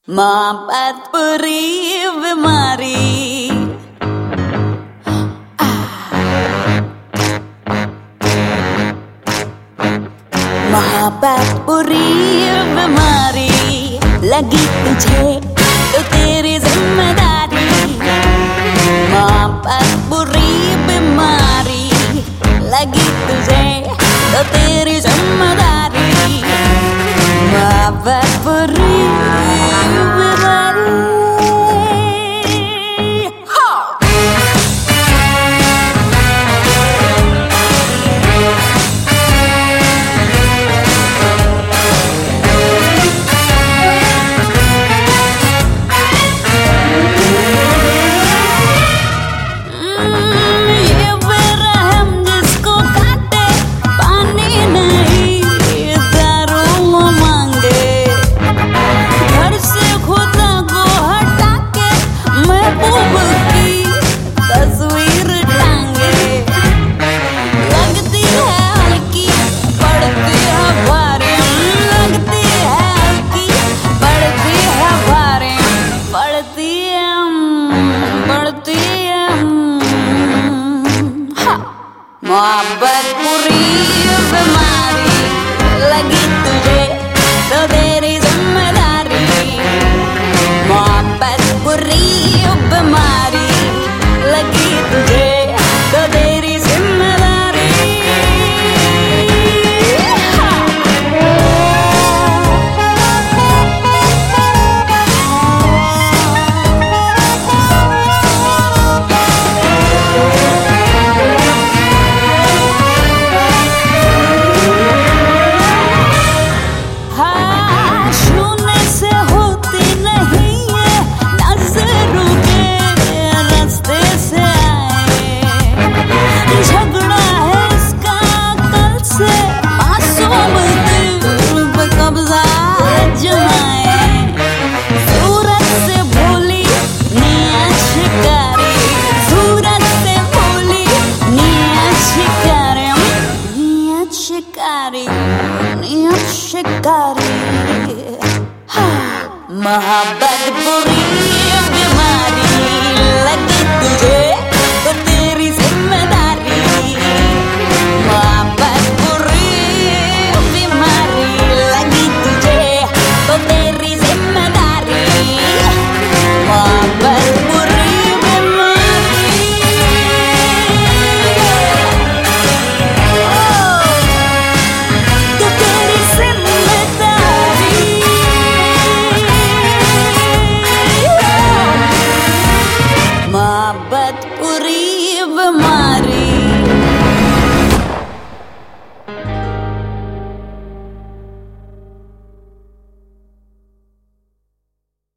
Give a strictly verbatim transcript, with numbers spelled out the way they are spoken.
मोहब्बत बुरी बीमारी। मोहब्बत बुरी बीमारी लगी तुझे तो तेरी जिम्मेदारी। मोहब्बत बुरी बीमारी लगी तुझे तो तेरी जिम्मेदारी। मोहब्बत बुरी मोहब्बत बुरी बीमारी लगी तुझे तो तेरी जिम्मेदारी। मोहब्बत बुरी बीमारी लगी तुझे तो तेरी जिम्मेदारी। शिकारी नियत शिकारी। मोहब्बत बुरी बीमारी लगी तुझे तो तेरी जिम्मेदारी। मोहब्बत बुरी बीमारी लगी तुझे तो तेरी जिम्मेदारी। मोहब्बत बुरी बीमारी। मोहब्बत बुरी बीमारी।